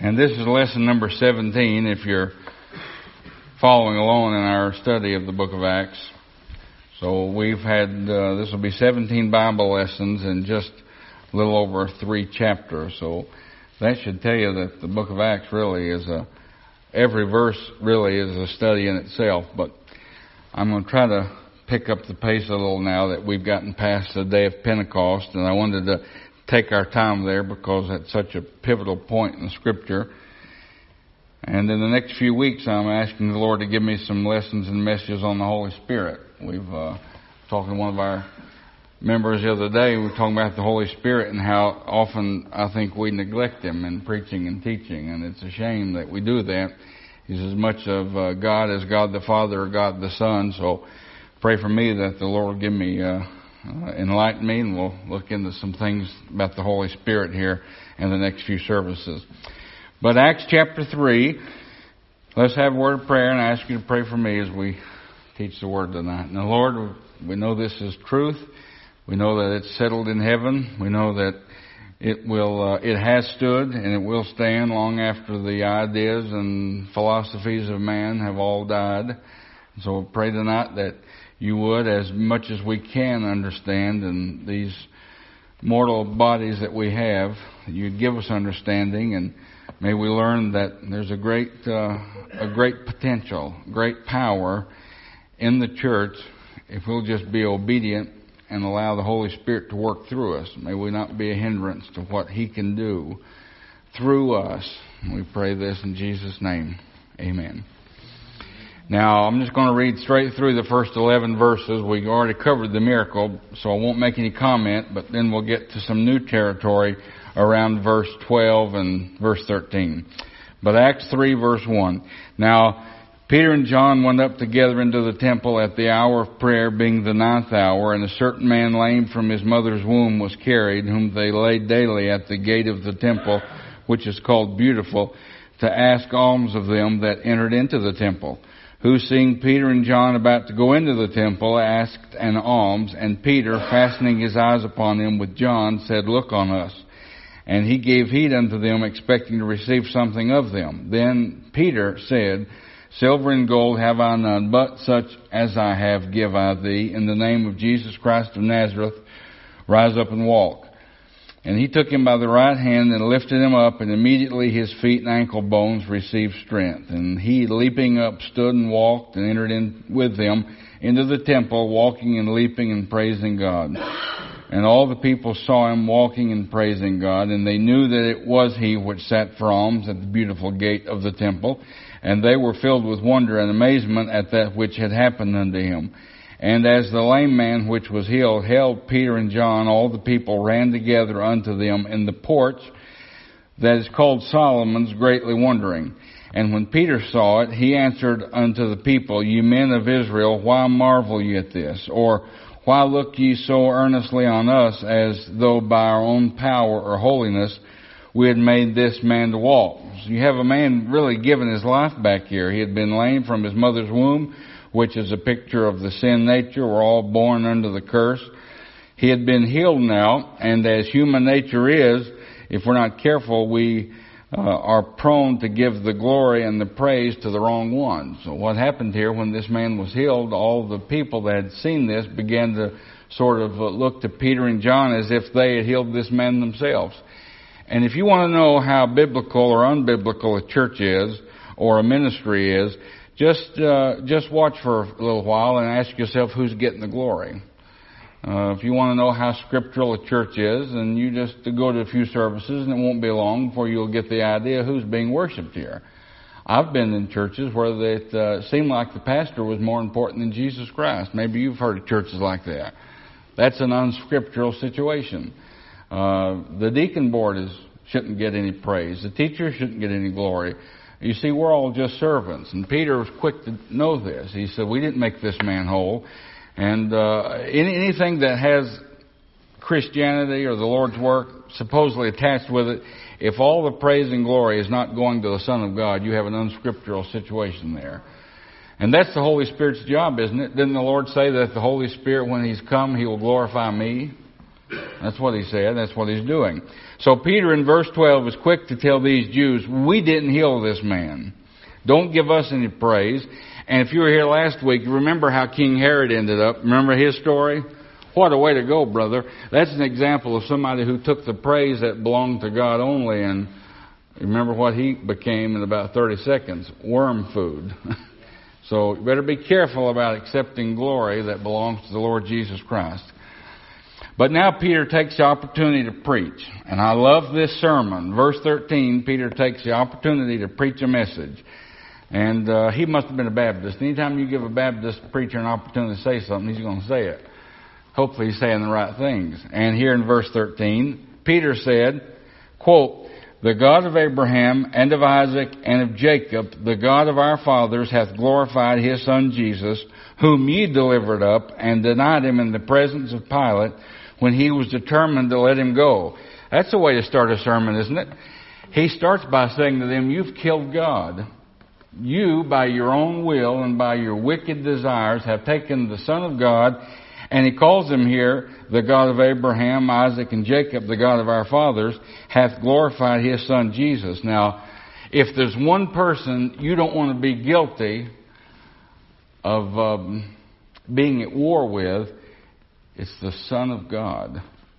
And this is lesson number 17 if you're following along in our study of the book of Acts. So we've had, this will be 17 Bible lessons in just a little over 3 chapters. So that should tell you that the book of Acts really is every verse really is a study in itself. But I'm going to try to pick up the pace a little now that we've gotten past the day of Pentecost. And I wanted to take our time there because that's such a pivotal point in the Scripture. And in the next few weeks, I'm asking the Lord to give me some lessons and messages on the Holy Spirit. We've talked to one of our members the other day. We were talking about the Holy Spirit and how often I think we neglect Him in preaching and teaching, and it's a shame that we do that. He's as much of God as God the Father or God the Son. So pray for me that the Lord will give me enlighten me, and we'll look into some things about the Holy Spirit here in the next few services. But Acts chapter 3, let's have a word of prayer, and I ask you to pray for me as we teach the Word tonight. Now, Lord, we know this is truth. We know that it's settled in heaven. We know that it has stood and it will stand long after the ideas and philosophies of man have all died. So we pray tonight that you would, as much as we can understand in these mortal bodies that we have, you'd give us understanding, and may we learn that there's a great potential, great power in the church if we'll just be obedient and allow the Holy Spirit to work through us. May we not be a hindrance to what He can do through us. We pray this in Jesus' name. Amen. Now, I'm just going to read straight through the first 11 verses. We already covered the miracle, so I won't make any comment, but then we'll get to some new territory around verse 12 and verse 13. But Acts 3, verse 1. Now, Peter and John went up together into the temple at the hour of prayer, being the 9th hour, and a certain man lame from his mother's womb was carried, whom they laid daily at the gate of the temple, which is called Beautiful, to ask alms of them that entered into the temple, who, seeing Peter and John about to go into the temple, asked an alms, and Peter, fastening his eyes upon them with John, said, Look on us. And he gave heed unto them, expecting to receive something of them. Then Peter said, Silver and gold have I none, but such as I have give I thee. In the name of Jesus Christ of Nazareth, rise up and walk. And he took him by the right hand and lifted him up, and immediately his feet and ankle bones received strength. And he, leaping up, stood and walked and entered in with them into the temple, walking and leaping and praising God. And all the people saw him walking and praising God, and they knew that it was he which sat for alms at the Beautiful gate of the temple. And they were filled with wonder and amazement at that which had happened unto him. And as the lame man which was healed held Peter and John, all the people ran together unto them in the porch that is called Solomon's, greatly wondering. And when Peter saw it, he answered unto the people, Ye men of Israel, why marvel ye at this? Or why look ye so earnestly on us, as though by our own power or holiness we had made this man to walk? So you have a man really giving his life back here. He had been lame from his mother's womb, which is a picture of the sin nature. We're all born under the curse. He had been healed now, and as human nature is, if we're not careful, we are prone to give the glory and the praise to the wrong one. So what happened here when this man was healed, all the people that had seen this began to sort of look to Peter and John as if they had healed this man themselves. And if you want to know how biblical or unbiblical a church is or a ministry is, just watch for a little while and ask yourself who's getting the glory. If you want to know how scriptural a church is, then you just go to a few services, and it won't be long before you'll get the idea who's being worshipped here. I've been in churches where it seemed like the pastor was more important than Jesus Christ. Maybe you've heard of churches like that. That's an unscriptural situation. The deacon board shouldn't get any praise. The teacher shouldn't get any glory. You see, we're all just servants. And Peter was quick to know this. He said, we didn't make this man whole. And anything that has Christianity or the Lord's work supposedly attached with it, if all the praise and glory is not going to the Son of God, you have an unscriptural situation there. And that's the Holy Spirit's job, isn't it? Didn't the Lord say that the Holy Spirit, when He's come, He will glorify me? That's what he said. That's what he's doing. So Peter in verse 12 was quick to tell these Jews, we didn't heal this man. Don't give us any praise. And if you were here last week, remember how King Herod ended up. Remember his story? What a way to go, brother. That's an example of somebody who took the praise that belonged to God only, and remember what he became in about 30 seconds? Worm food. So you better be careful about accepting glory that belongs to the Lord Jesus Christ. But now Peter takes the opportunity to preach. And I love this sermon. Verse 13, Peter takes the opportunity to preach a message. And he must have been a Baptist. Anytime you give a Baptist preacher an opportunity to say something, he's going to say it. Hopefully he's saying the right things. And here in verse 13, Peter said, quote, the God of Abraham and of Isaac and of Jacob, the God of our fathers, hath glorified his Son Jesus, whom ye delivered up and denied him in the presence of Pilate when he was determined to let him go. That's the way to start a sermon, isn't it? He starts by saying to them, you've killed God. You, by your own will and by your wicked desires, have taken the Son of God. And he calls him here, the God of Abraham, Isaac, and Jacob, the God of our fathers, hath glorified his Son Jesus. Now, if there's one person you don't want to be guilty of being at war with, it's the Son of God.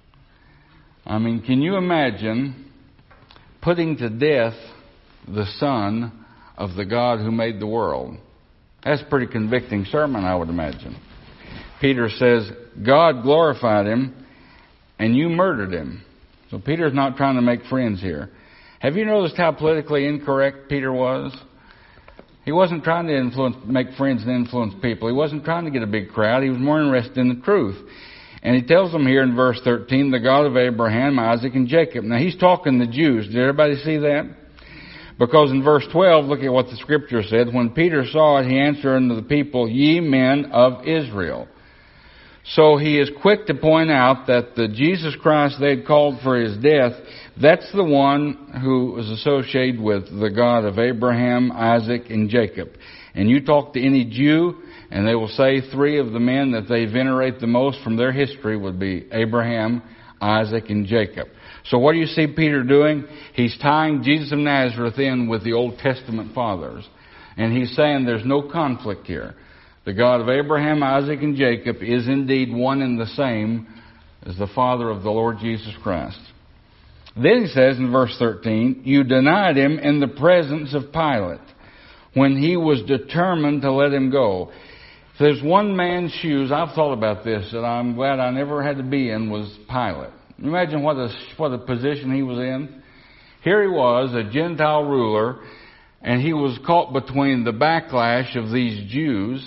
I mean, can you imagine putting to death the Son of the God who made the world? That's a pretty convicting sermon, I would imagine. Peter says, God glorified him, and you murdered him. So Peter's not trying to make friends here. Have you noticed how politically incorrect Peter was? He wasn't trying to make friends and influence people. He wasn't trying to get a big crowd. He was more interested in the truth. And he tells them here in verse 13, the God of Abraham, Isaac, and Jacob. Now he's talking to the Jews. Did everybody see that? Because in verse 12, look at what the scripture said. When Peter saw it, he answered unto the people, ye men of Israel. So he is quick to point out that the Jesus Christ they had called for his death, that's the one who was associated with the God of Abraham, Isaac, and Jacob. And you talk to any Jew, and they will say three of the men that they venerate the most from their history would be Abraham, Isaac, and Jacob. So what do you see Peter doing? He's tying Jesus of Nazareth in with the Old Testament fathers. And he's saying there's no conflict here. The God of Abraham, Isaac, and Jacob is indeed one and the same as the Father of the Lord Jesus Christ. Then he says in verse 13, you denied him in the presence of Pilate when he was determined to let him go. If there's one man's shoes, I've thought about this, that I'm glad I never had to be in, was Pilate. Imagine what a position he was in. Here he was, a Gentile ruler, and he was caught between the backlash of these Jews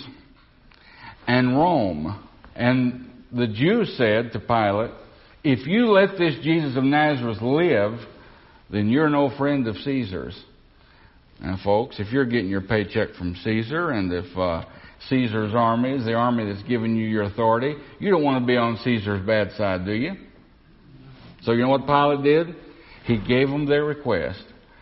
and Rome. And the Jews said to Pilate, if you let this Jesus of Nazareth live, then you're no friend of Caesar's. Now, folks, if you're getting your paycheck from Caesar, and if Caesar's army is the army that's giving you your authority, you don't want to be on Caesar's bad side, do you? So you know what Pilate did? He gave them their request.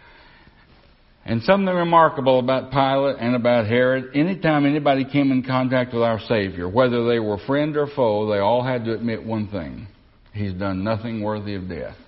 And something remarkable about Pilate and about Herod, anytime anybody came in contact with our Savior, whether they were friend or foe, they all had to admit one thing. He's done nothing worthy of death.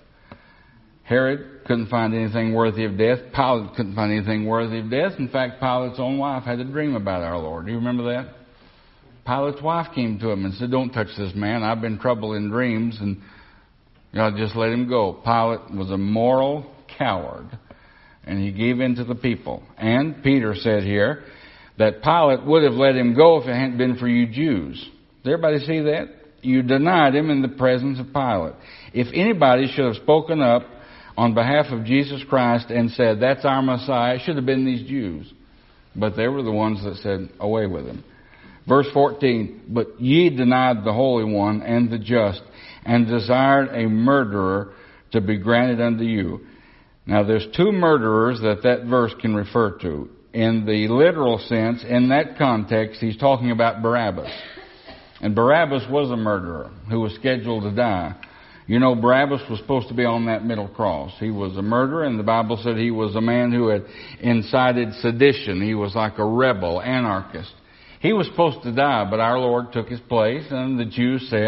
Herod couldn't find anything worthy of death. Pilate couldn't find anything worthy of death. In fact, Pilate's own wife had a dream about our Lord. Do you remember that? Pilate's wife came to him and said, don't touch this man. I've been troubled in dreams, and God just let him go. Pilate was a moral coward, and he gave in to the people. And Peter said here that Pilate would have let him go if it hadn't been for you Jews. Does everybody see that? You denied him in the presence of Pilate. If anybody should have spoken up on behalf of Jesus Christ and said, that's our Messiah, it should have been these Jews. But they were the ones that said, away with him. Verse 14, but ye denied the Holy One and the just, and desired a murderer to be granted unto you. Now there's two murderers that verse can refer to. In the literal sense, in that context, he's talking about Barabbas. And Barabbas was a murderer who was scheduled to die. You know, Barabbas was supposed to be on that middle cross. He was a murderer, and the Bible said he was a man who had incited sedition. He was like a rebel, anarchist. He was supposed to die, but our Lord took his place, and the Jews said,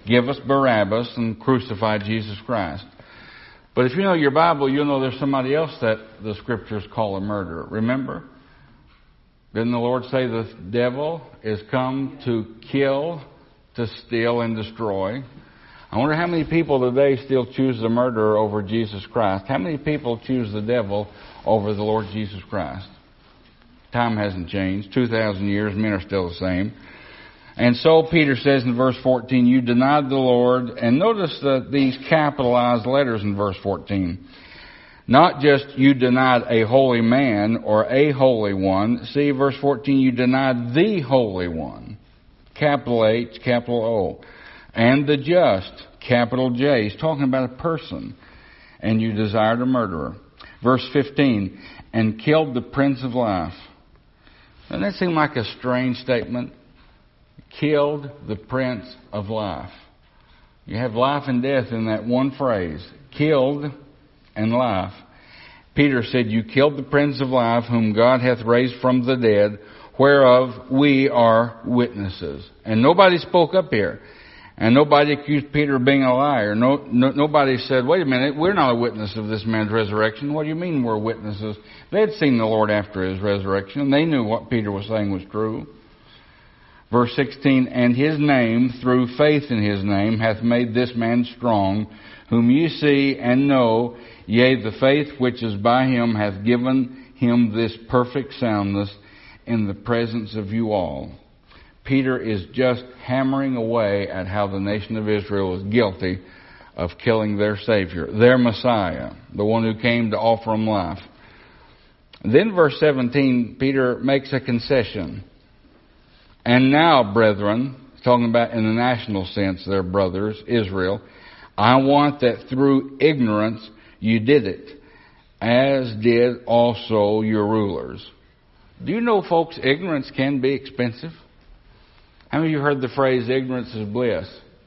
give us Barabbas and crucify Jesus Christ. But if you know your Bible, you'll know there's somebody else that the Scriptures call a murderer. Remember? Didn't the Lord say the devil is come to kill, to steal, and destroy? I wonder how many people today still choose the murderer over Jesus Christ. How many people choose the devil over the Lord Jesus Christ? Time hasn't changed. 2,000 years, men are still the same. And so Peter says in verse 14, you denied the Lord. And notice that these capitalized letters in verse 14. Not just you denied a holy man or a holy one. See, verse 14, you denied the Holy One. Capital H, capital O. And the just, capital J. He's talking about a person. And you desired a murderer. Verse 15, and killed the Prince of Life. Doesn't that seem like a strange statement? Killed the Prince of Life. You have life and death in that one phrase. Killed and life. Peter said, you killed the Prince of Life, whom God hath raised from the dead, whereof we are witnesses. And nobody spoke up here. And nobody accused Peter of being a liar. Nobody said, wait a minute, we're not a witness of this man's resurrection. What do you mean we're witnesses? They had seen the Lord after his resurrection. They knew what Peter was saying was true. Verse 16, and his name, through faith in his name, hath made this man strong, whom ye see and know, yea, the faith which is by him hath given him this perfect soundness in the presence of you all. Peter is just hammering away at how the nation of Israel is guilty of killing their Savior, their Messiah, the one who came to offer them life. Then verse 17, Peter makes a concession. And now, brethren, talking about in the national sense, their brothers, Israel, I want that through ignorance you did it, as did also your rulers. Do you know, folks, ignorance can be expensive? How many of you heard the phrase, ignorance is bliss?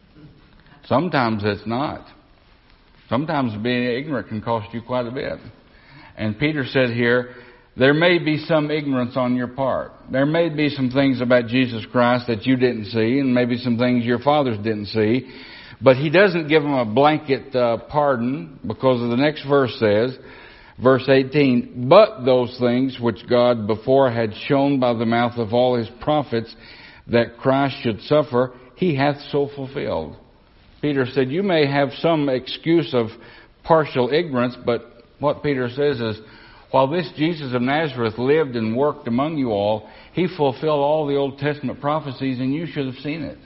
Sometimes it's not. Sometimes being ignorant can cost you quite a bit. And Peter said here, there may be some ignorance on your part. There may be some things about Jesus Christ that you didn't see, and maybe some things your fathers didn't see. But he doesn't give them a blanket pardon, because of the next verse says, verse 18, but those things which God before had shown by the mouth of all his prophets that Christ should suffer, he hath so fulfilled. Peter said, you may have some excuse of partial ignorance, but what Peter says is, while this Jesus of Nazareth lived and worked among you all, he fulfilled all the Old Testament prophecies, and you should have seen it.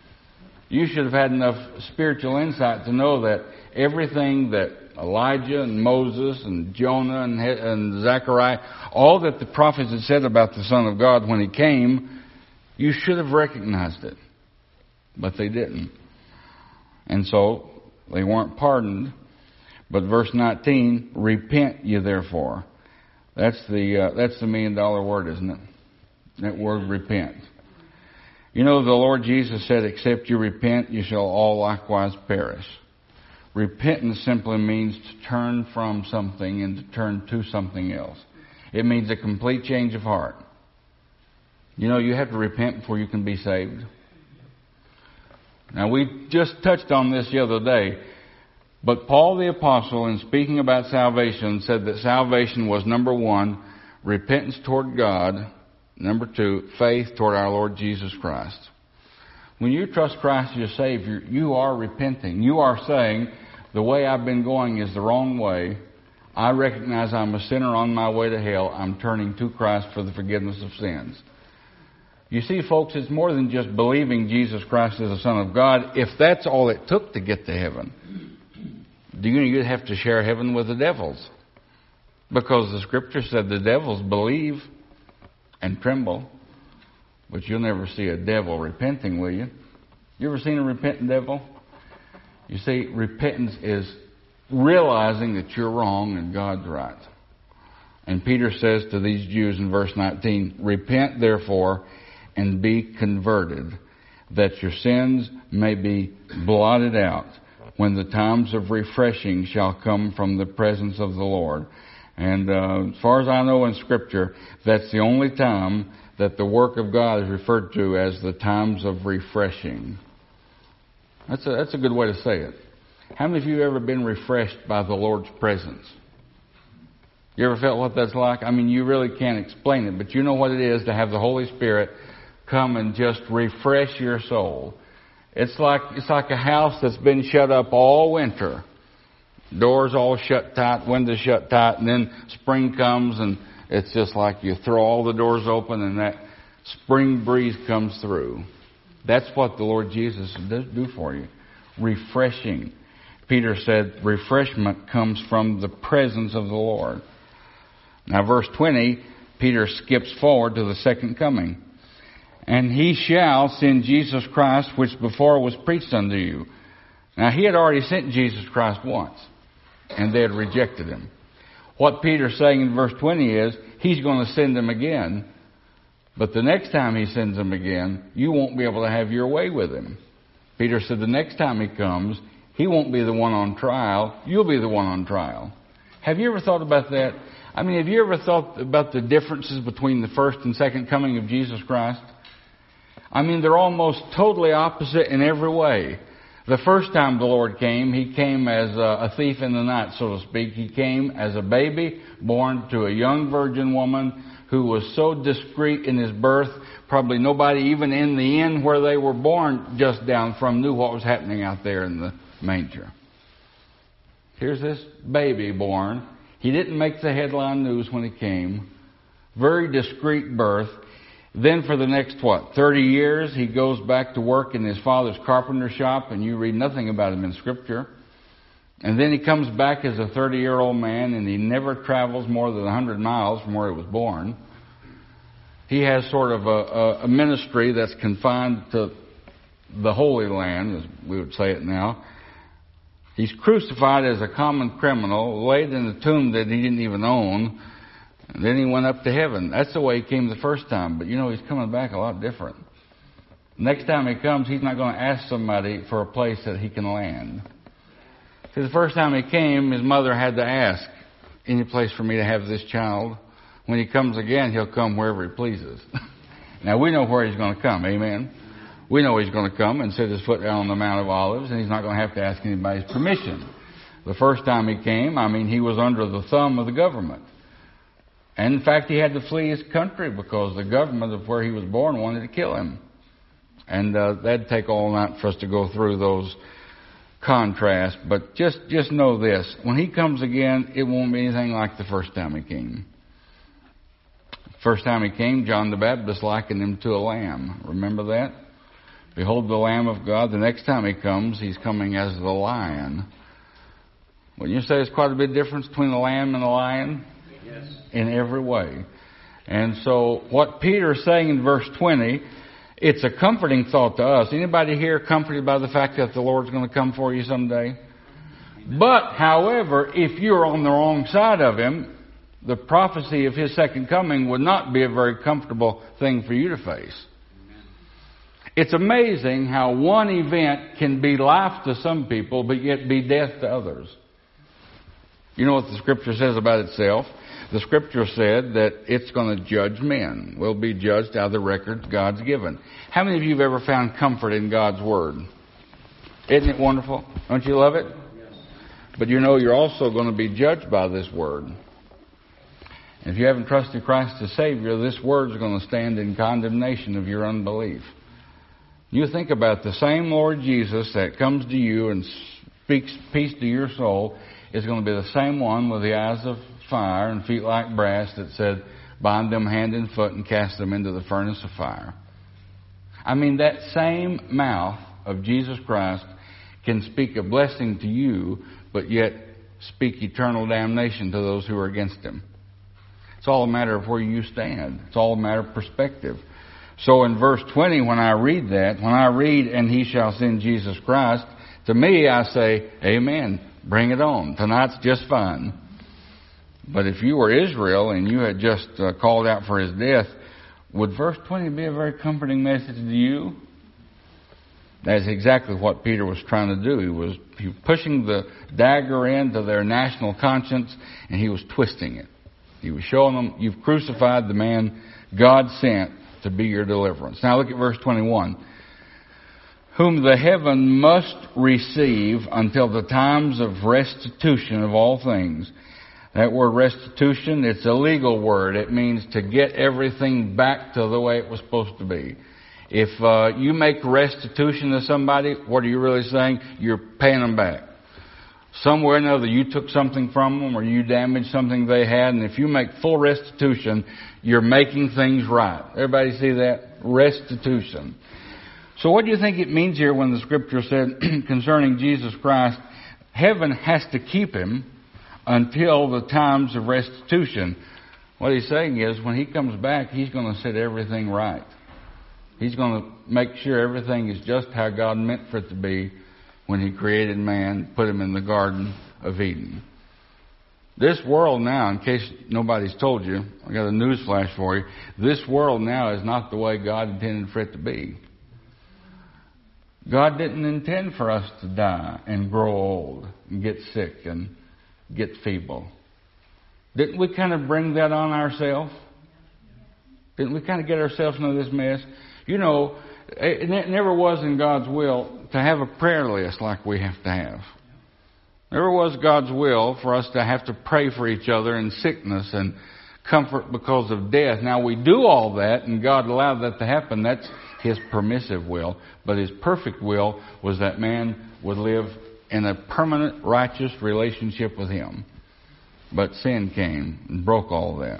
You should have had enough spiritual insight to know that everything that Elijah and Moses and Jonah and Zechariah, all that the prophets had said about the Son of God when he came, you should have recognized it. But they didn't. And so they weren't pardoned. But verse 19, repent ye therefore. That's the $1 million word, isn't it? That word, repent. You know, the Lord Jesus said, except you repent, you shall all likewise perish. Repentance simply means to turn from something and to turn to something else. It means a complete change of heart. You know, you have to repent before you can be saved. Now, we just touched on this the other day. But Paul the Apostle, in speaking about salvation, said that salvation was, number one, repentance toward God. Number two, faith toward our Lord Jesus Christ. When you trust Christ as your Savior, you are repenting. You are saying, the way I've been going is the wrong way. I recognize I'm a sinner on my way to hell. I'm turning to Christ for the forgiveness of sins. You see, folks, it's more than just believing Jesus Christ is the Son of God. If that's all it took to get to heaven, you'd have to share heaven with the devils. Because the Scripture said the devils believe and tremble. But you'll never see a devil repenting, will you? You ever seen a repentant devil? You see, repentance is realizing that you're wrong and God's right. And Peter says to these Jews in verse 19, repent therefore and be converted, that your sins may be blotted out, when the times of refreshing shall come from the presence of the Lord. And as far as I know in Scripture, that's the only time that the work of God is referred to as the times of refreshing. That's a good way to say it. How many of you have ever been refreshed by the Lord's presence? You ever felt what that's like? I mean, you really can't explain it, but you know what it is to have the Holy Spirit come and just refresh your soul. It's like a house that's been shut up all winter. Doors all shut tight, windows shut tight, and then spring comes and it's just like you throw all the doors open and that spring breeze comes through. That's what the Lord Jesus does do for you. Refreshing. Peter said refreshment comes from the presence of the Lord. Now verse 20, Peter skips forward to the second coming. And he shall send Jesus Christ, which before was preached unto you. Now he had already sent Jesus Christ once, and they had rejected him. What Peter's saying in verse 20 is, he's going to send them again. But the next time he sends them again, you won't be able to have your way with him. Peter said the next time he comes, he won't be the one on trial. You'll be the one on trial. Have you ever thought about that? I mean, have you ever thought about the differences between the first and second coming of Jesus Christ? I mean, they're almost totally opposite in every way. The first time the Lord came, he came as a thief in the night, so to speak. He came as a baby born to a young virgin woman who was so discreet in his birth, probably nobody even in the inn where they were born just down from knew what was happening out there in the manger. Here's this baby born. He didn't make the headline news when he came. Very discreet birth. Then for the next, 30 years, he goes back to work in his father's carpenter shop, and you read nothing about him in Scripture. And then he comes back as a 30-year-old man, and he never travels more than 100 miles from where he was born. He has sort of a ministry that's confined to the Holy Land, as we would say it now. He's crucified as a common criminal, laid in a tomb that he didn't even own, and then he went up to heaven. That's the way he came the first time, but he's coming back a lot different. Next time he comes, he's not going to ask somebody for a place that he can land. See, the first time he came, his mother had to ask, any place for me to have this child? When he comes again, he'll come wherever he pleases. Now, we know where he's going to come, amen? We know he's going to come and set his foot down on the Mount of Olives, and he's not going to have to ask anybody's permission. The first time he came, he was under the thumb of the government. And in fact, he had to flee his country because the government of where he was born wanted to kill him. And that'd take all night for us to go through those contrasts. But just know this. When he comes again, it won't be anything like the first time he came. First time he came, John the Baptist likened him to a lamb. Remember that? Behold the Lamb of God. The next time he comes, he's coming as the lion. Wouldn't you say there's quite a bit of difference between the lamb and the lion? Yes. In every way. And so what Peter's saying in verse 20, it's a comforting thought to us. Anybody here comforted by the fact that the Lord's going to come for you someday? But, however, if you're on the wrong side of him, the prophecy of his second coming would not be a very comfortable thing for you to face. It's amazing how one event can be life to some people, but yet be death to others. You know what the Scripture says about itself? The Scripture said that it's going to judge men. We'll be judged out of the records God's given. How many of you have ever found comfort in God's Word? Isn't it wonderful? Don't you love it? Yes. But you're also going to be judged by this Word. If you haven't trusted Christ as Savior, this Word is going to stand in condemnation of your unbelief. You think about the same Lord Jesus that comes to you and speaks peace to your soul is going to be the same one with the eyes of fire and feet like brass that said, bind them hand and foot and cast them into the furnace of fire. That same mouth of Jesus Christ can speak a blessing to you, but yet speak eternal damnation to those who are against him. It's all a matter of where you stand. It's all a matter of perspective. So in verse 20, when I read, and he shall send Jesus Christ, to me I say, amen, bring it on. Tonight's just fine. But if you were Israel and you had just called out for his death, would verse 20 be a very comforting message to you? That's exactly what Peter was trying to do. He was pushing the dagger into their national conscience, and he was twisting it. He was showing them, you've crucified the man God sent to be your deliverance. Now look at verse 21. whom the heaven must receive until the times of restitution of all things. That word restitution, it's a legal word. It means to get everything back to the way it was supposed to be. If you make restitution to somebody, what are you really saying? You're paying them back. Somewhere or another, you took something from them or you damaged something they had, and if you make full restitution, you're making things right. Everybody see that? Restitution. So what do you think it means here when the Scripture said concerning Jesus Christ, heaven has to keep him until the times of restitution? What he's saying is when he comes back, he's going to set everything right. He's going to make sure everything is just how God meant for it to be when he created man, put him in the Garden of Eden. This world now, in case nobody's told you, I got a news flash for you. This world now is not the way God intended for it to be. God didn't intend for us to die and grow old and get sick and get feeble. Didn't we kind of bring that on ourselves? Didn't we kind of get ourselves into this mess? You know, it never was in God's will to have a prayer list like we have to have. Never was God's will for us to have to pray for each other in sickness and comfort because of death. Now, we do all that, and God allowed that to happen. That's his permissive will. But his perfect will was that man would live in a permanent, righteous relationship with him. But sin came and broke all that.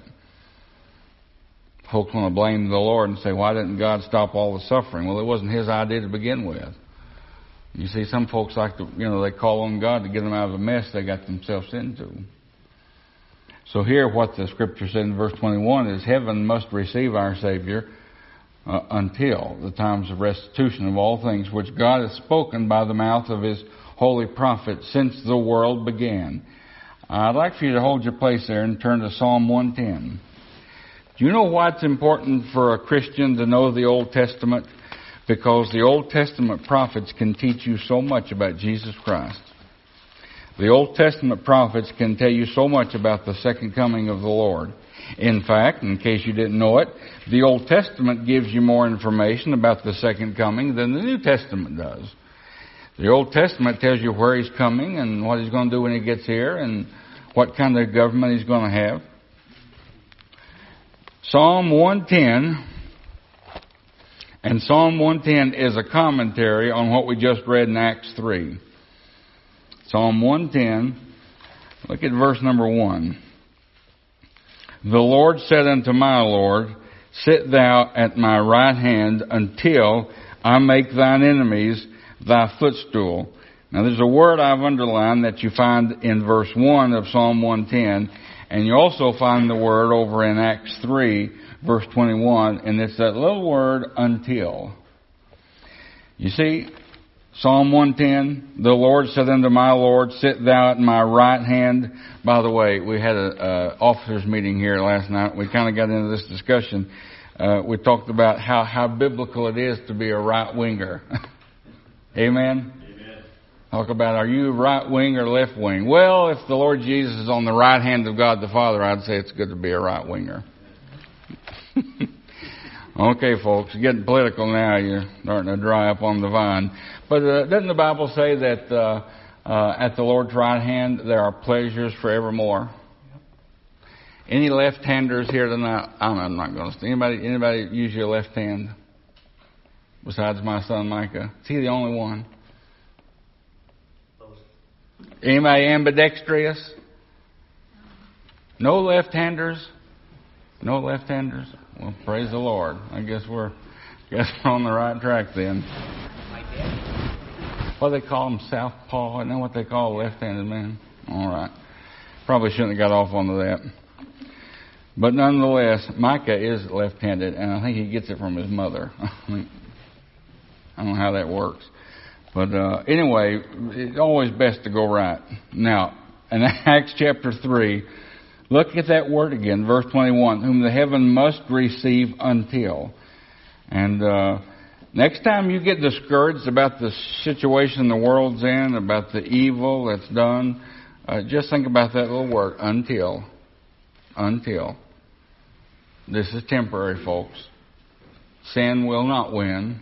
Folks want to blame the Lord and say, why didn't God stop all the suffering? Well, it wasn't his idea to begin with. You see, some folks like to, they call on God to get them out of a mess they got themselves into. So here what the Scripture said in verse 21 is heaven must receive our Savior until the times of restitution of all things which God has spoken by the mouth of his holy prophets since the world began. I'd like for you to hold your place there and turn to Psalm 110. Do you know why it's important for a Christian to know the Old Testament? Because the Old Testament prophets can teach you so much about Jesus Christ. The Old Testament prophets can tell you so much about the second coming of the Lord. In fact, in case you didn't know it, the Old Testament gives you more information about the second coming than the New Testament does. The Old Testament tells you where he's coming and what he's going to do when he gets here and what kind of government he's going to have. Psalm 110, and Psalm 110 is a commentary on what we just read in Acts 3. Psalm 110, look at verse number 1. The Lord said unto my Lord, sit thou at my right hand until I make thine enemies thy footstool. Now there's a word I've underlined that you find in verse 1 of Psalm 110, and you also find the word over in Acts 3, verse 21, and it's that little word, until. You see, Psalm 110, the Lord said unto my Lord, sit thou at my right hand. By the way, we had an officers meeting here last night. We kind of got into this discussion. We talked about how biblical it is to be a right-winger. Amen? Talk about, are you right wing or left wing? Well, if the Lord Jesus is on the right hand of God the Father, I'd say it's good to be a right winger. Okay, folks, getting political now. You're starting to dry up on the vine. But doesn't the Bible say that at the Lord's right hand there are pleasures forevermore? Any left-handers here tonight? I'm not going to. Anybody use your left hand besides my son Micah? Is he the only one? Anybody ambidextrous? No left-handers? No left-handers? Well, praise the Lord. I guess we're on the right track then. What do they call them? Southpaw? Isn't that what they call a left-handed man? All right. Probably shouldn't have got off onto that. But nonetheless, Micah is left-handed, and I think he gets it from his mother. I don't know how that works. But anyway, it's always best to go right. Now, in Acts chapter 3, look at that word again, verse 21, whom the heaven must receive until. And next time you get discouraged about the situation the world's in, about the evil that's done, just think about that little word, until. Until. This is temporary, folks. Sin will not win.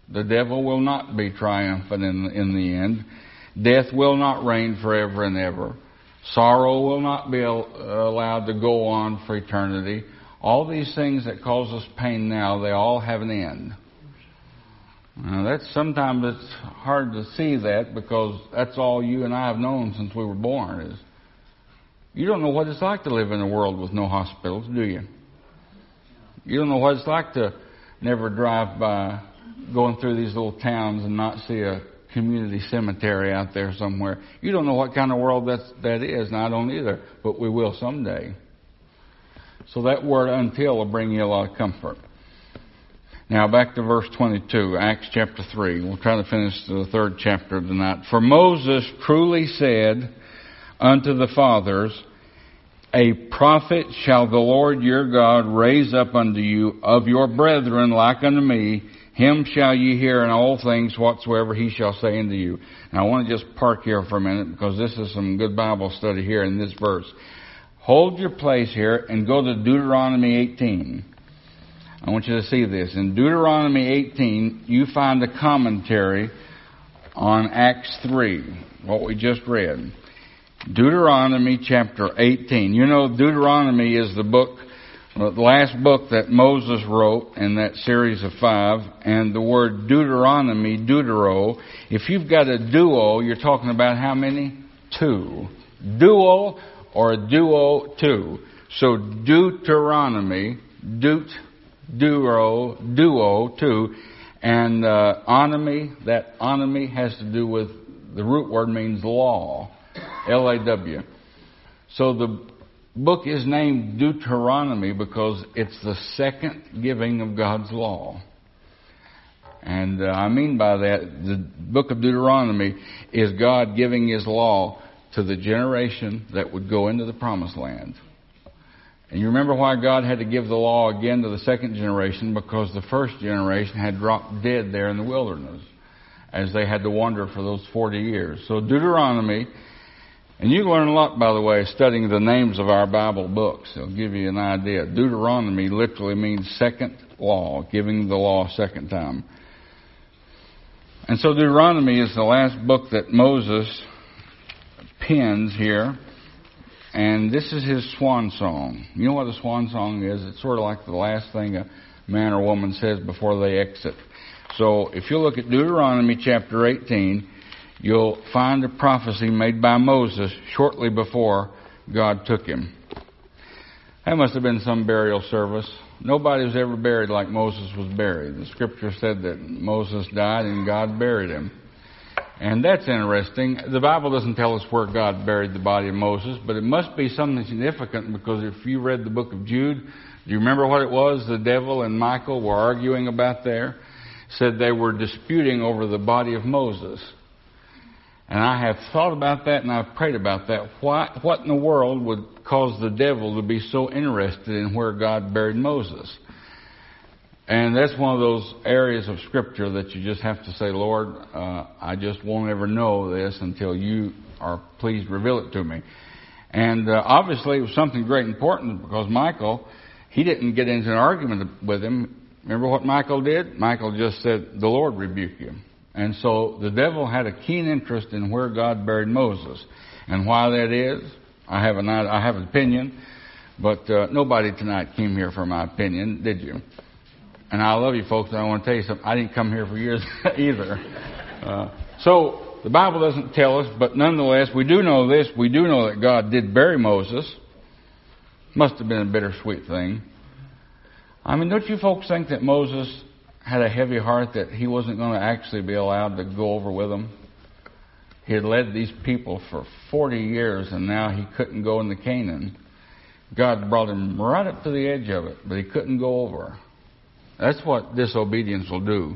The devil will not be triumphant in the end. Death will not reign forever and ever. Sorrow will not be allowed to go on for eternity. All these things that cause us pain now, they all have an end. Now sometimes it's hard to see that, because that's all you and I have known since we were born. Is you don't know what it's like to live in a world with no hospitals, do you? You don't know what it's like to never drive by going through these little towns and not see a community cemetery out there somewhere. You don't know what kind of world that is, and I don't either, but we will someday. So that word until will bring you a lot of comfort. Now back to verse 22, Acts chapter 3. We'll try to finish the third chapter tonight. For Moses truly said unto the fathers, a prophet shall the Lord your God raise up unto you of your brethren like unto me. Him shall ye hear in all things whatsoever he shall say unto you. Now I want to just park here for a minute, because this is some good Bible study here in this verse. Hold your place here and go to Deuteronomy 18. I want you to see this. In Deuteronomy 18, you find a commentary on Acts 3, what we just read. Deuteronomy chapter 18. You know, Deuteronomy is the last book that Moses wrote in that series of 5. And the word Deuteronomy, deutero, if you've got a duo, you're talking about how many? 2. Duo or duo, 2. So Deuteronomy, duo, 2. And onomy, that onomy has to do with, the root word means law. L-A-W. So the book is named Deuteronomy because it's the second giving of God's law. And I mean by that, the book of Deuteronomy is God giving His law to the generation that would go into the promised land. And you remember why God had to give the law again to the second generation? Because the first generation had dropped dead there in the wilderness as they had to wander for those 40 years. So Deuteronomy. And you learn a lot, by the way, studying the names of our Bible books. It'll give you an idea. Deuteronomy literally means second law, giving the law a second time. And so Deuteronomy is the last book that Moses pens here. And this is his swan song. You know what a swan song is? It's sort of like the last thing a man or woman says before they exit. So if you look at Deuteronomy chapter 18, you'll find a prophecy made by Moses shortly before God took him. That must have been some burial service. Nobody was ever buried like Moses was buried. The scripture said that Moses died and God buried him. And that's interesting. The Bible doesn't tell us where God buried the body of Moses, but it must be something significant, because if you read the book of Jude, do you remember what it was the devil and Michael were arguing about there? It said they were disputing over the body of Moses. And I have thought about that, and I've prayed about that. What in the world would cause the devil to be so interested in where God buried Moses? And that's one of those areas of Scripture that you just have to say, Lord, I just won't ever know this until you are pleased reveal it to me. And obviously it was something great important, because Michael, he didn't get into an argument with him. Remember what Michael did? Michael just said, the Lord rebuke you. And so the devil had a keen interest in where God buried Moses. And why that is, I have an opinion, but nobody tonight came here for my opinion, did you? And I love you folks, and I want to tell you something. I didn't come here for years either. So the Bible doesn't tell us, but nonetheless, we do know this. We do know that God did bury Moses. Must have been a bittersweet thing. I mean, don't you folks think that Moses had a heavy heart that he wasn't going to actually be allowed to go over with them? He had led these people for 40 years, and now he couldn't go into Canaan. God brought him right up to the edge of it, but he couldn't go over. That's what disobedience will do.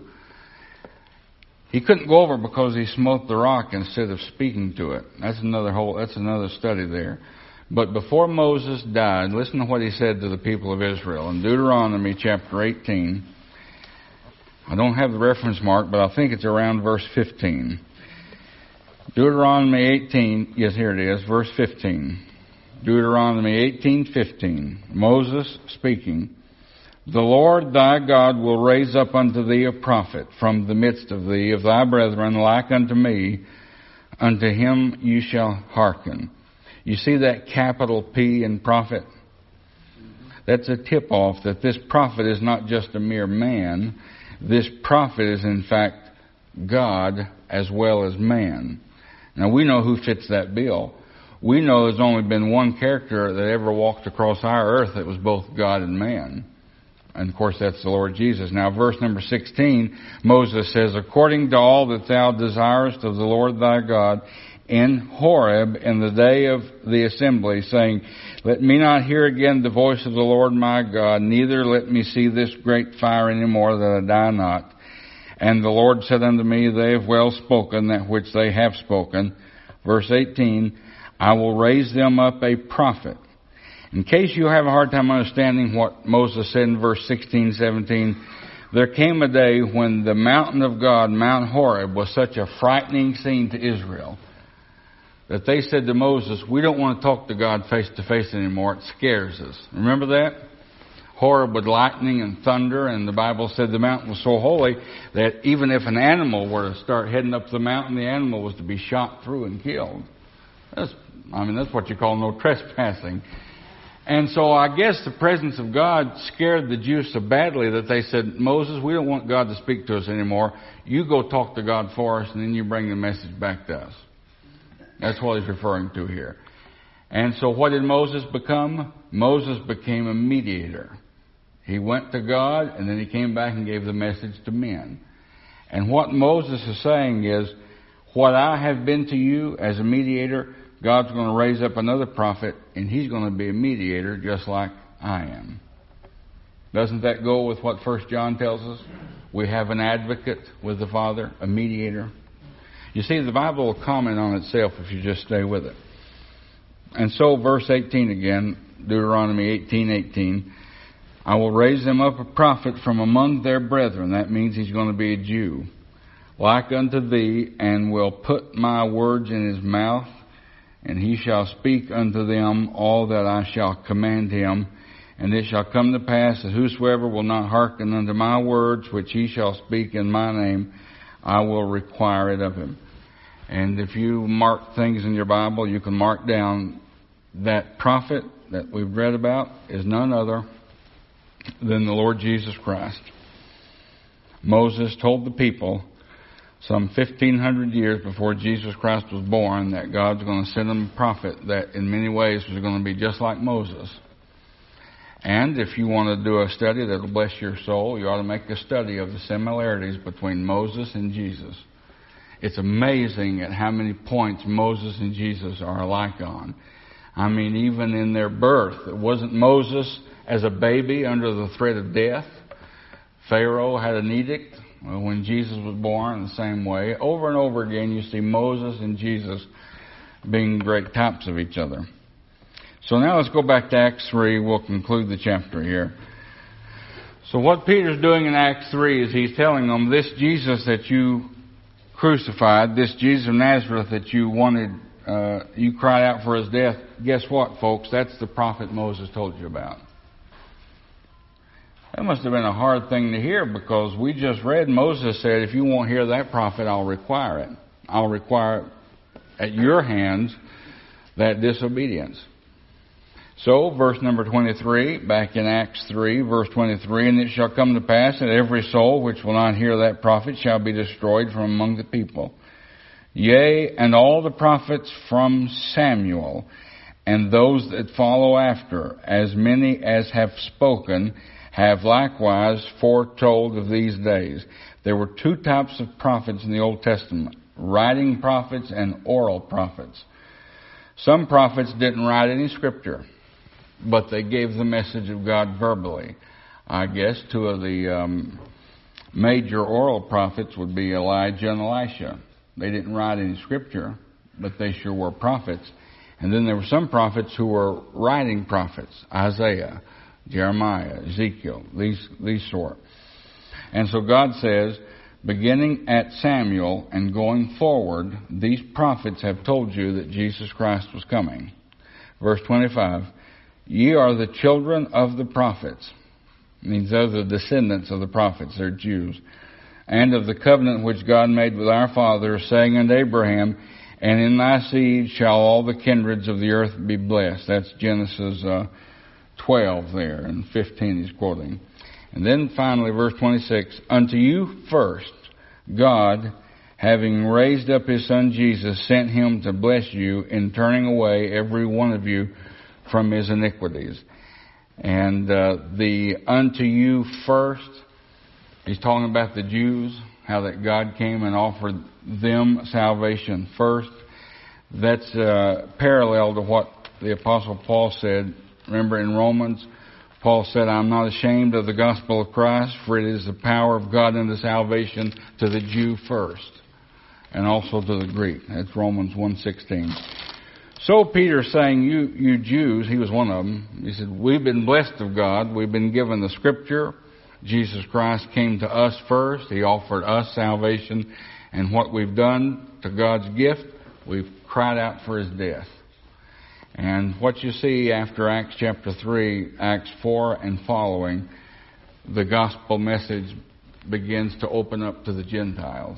He couldn't go over because he smote the rock instead of speaking to it. That's another study there. But before Moses died, listen to what he said to the people of Israel. In Deuteronomy chapter 18, I don't have the reference mark, but I think it's around verse 15. Deuteronomy 18, yes, here it is, verse 15. Deuteronomy 18:15. Moses speaking. The Lord thy God will raise up unto thee a prophet from the midst of thee, of thy brethren, like unto me. Unto him you shall hearken. You see that capital P in prophet? That's a tip-off that this prophet is not just a mere man. This prophet is, in fact, God as well as man. Now, we know who fits that bill. We know there's only been one character that ever walked across our earth that was both God and man. And, of course, that's the Lord Jesus. Now, verse number 16, Moses says, according to all that thou desirest of the Lord thy God, in Horeb, in the day of the assembly, saying, let me not hear again the voice of the Lord my God, neither let me see this great fire any more, that I die not. And the Lord said unto me, they have well spoken that which they have spoken. Verse 18, I will raise them up a prophet. In case you have a hard time understanding what Moses said in verse 16, 17, there came a day when the mountain of God, Mount Horeb, was such a frightening scene to Israel that they said to Moses, we don't want to talk to God face to face anymore. It scares us. Remember that? Horeb with lightning and thunder, and the Bible said the mountain was so holy that even if an animal were to start heading up the mountain, the animal was to be shot through and killed. That's what you call no trespassing. And so I guess the presence of God scared the Jews so badly that they said, Moses, we don't want God to speak to us anymore. You go talk to God for us, and then you bring the message back to us. That's what he's referring to here. And so what did Moses become? Moses became a mediator. He went to God, and then he came back and gave the message to men. And what Moses is saying is, what I have been to you as a mediator, God's going to raise up another prophet, and he's going to be a mediator just like I am. Doesn't that go with what 1 John tells us? We have an advocate with the Father, a mediator. You see, the Bible will comment on itself if you just stay with it. And so, verse 18 again, Deuteronomy 18:18, I will raise them up a prophet from among their brethren. That means he's going to be a Jew. Like unto thee, and will put my words in his mouth, and he shall speak unto them all that I shall command him. And it shall come to pass that whosoever will not hearken unto my words, which he shall speak in my name, I will require it of him. And if you mark things in your Bible, you can mark down that prophet that we've read about is none other than the Lord Jesus Christ. Moses told the people some 1,500 years before Jesus Christ was born that God's going to send them a prophet that in many ways was going to be just like Moses. And if you want to do a study that will bless your soul, you ought to make a study of the similarities between Moses and Jesus. It's amazing at how many points Moses and Jesus are alike on. I mean, even in their birth, it wasn't Moses as a baby under the threat of death. Pharaoh had an edict. Well, when Jesus was born, the same way. Over and over again, you see Moses and Jesus being great types of each other. So now let's go back to Acts 3. We'll conclude the chapter here. So what Peter's doing in Acts 3 is he's telling them, this Jesus that you crucified, this Jesus of Nazareth that you wanted, you cried out for his death, guess what, folks? That's the prophet Moses told you about. That must have been a hard thing to hear, because we just read Moses said, if you won't hear that prophet, I'll require it. I'll require at your hands that disobedience. So, verse number 23, back in Acts 3, verse 23, and it shall come to pass that every soul which will not hear that prophet shall be destroyed from among the people. Yea, and all the prophets from Samuel, and those that follow after, as many as have spoken, have likewise foretold of these days. There were two types of prophets in the Old Testament, writing prophets and oral prophets. Some prophets didn't write any scripture, but they gave the message of God verbally. I guess two of the major oral prophets would be Elijah and Elisha. They didn't write any scripture, but they sure were prophets. And then there were some prophets who were writing prophets, Isaiah, Jeremiah, Ezekiel, these sort. And so God says, beginning at Samuel and going forward, these prophets have told you that Jesus Christ was coming. Verse 25, ye are the children of the prophets. These are the descendants of the prophets, they're Jews. And of the covenant which God made with our fathers, saying unto Abraham, and in thy seed shall all the kindreds of the earth be blessed. That's Genesis 12 there, and 15 he's quoting. And then finally, verse 26, unto you first, God, having raised up his Son Jesus, sent him to bless you in turning away every one of you from his iniquities. And the unto you first, he's talking about the Jews, how that God came and offered them salvation first. That's parallel to what the Apostle Paul said. Remember in Romans, Paul said, I'm not ashamed of the gospel of Christ, for it is the power of God unto salvation to the Jew first, and also to the Greek. That's Romans 1:16. So Peter's saying, you Jews, he was one of them, he said, we've been blessed of God, we've been given the Scripture, Jesus Christ came to us first, he offered us salvation, and what we've done to God's gift, we've cried out for his death. And what you see after Acts chapter 3, Acts 4 and following, the gospel message begins to open up to the Gentiles.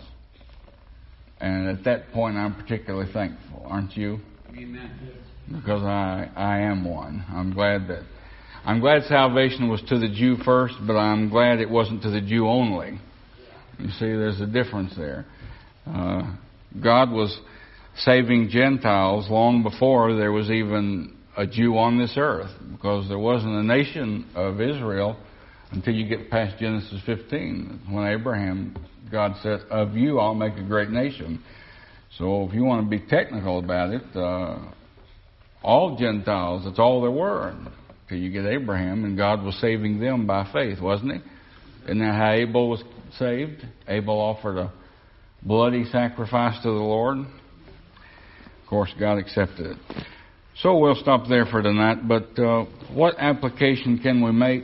And at that point, I'm particularly thankful, aren't you? Amen. Because I am one. I'm glad salvation was to the Jew first, but I'm glad it wasn't to the Jew only. You see, there's a difference there. God was saving Gentiles long before there was even a Jew on this earth, because there wasn't a nation of Israel until you get past Genesis 15, when Abraham, God said, of you I'll make a great nation. So if you want to be technical about it, all Gentiles, that's all there were until you get Abraham, and God was saving them by faith, wasn't he? Isn't that how Abel was saved? Abel offered a bloody sacrifice to the Lord. Of course, God accepted it. So we'll stop there for tonight, but what application can we make?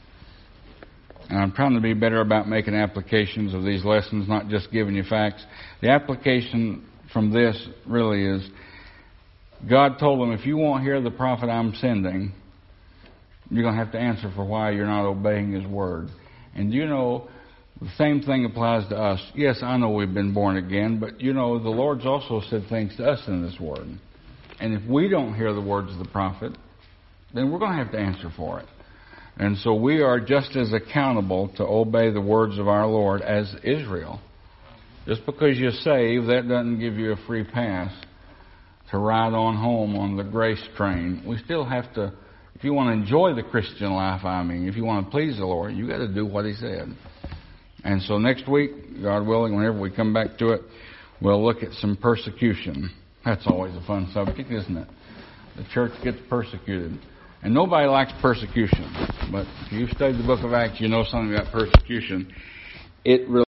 And I'm trying to be better about making applications of these lessons, not just giving you facts. The application from this really is, God told them, if you won't hear the prophet I'm sending, you're going to have to answer for why you're not obeying his word. And you know, the same thing applies to us. Yes, I know we've been born again, but you know, the Lord's also said things to us in this word. And if we don't hear the words of the prophet, then we're going to have to answer for it. And so we are just as accountable to obey the words of our Lord as Israel. Just because you're saved, that doesn't give you a free pass to ride on home on the grace train. We still have to, if you want to enjoy the Christian life, if you want to please the Lord, you got to do what he said. And so next week, God willing, whenever we come back to it, we'll look at some persecution. That's always a fun subject, isn't it? The church gets persecuted. And nobody likes persecution. But if you've studied the book of Acts, you know something about persecution. It really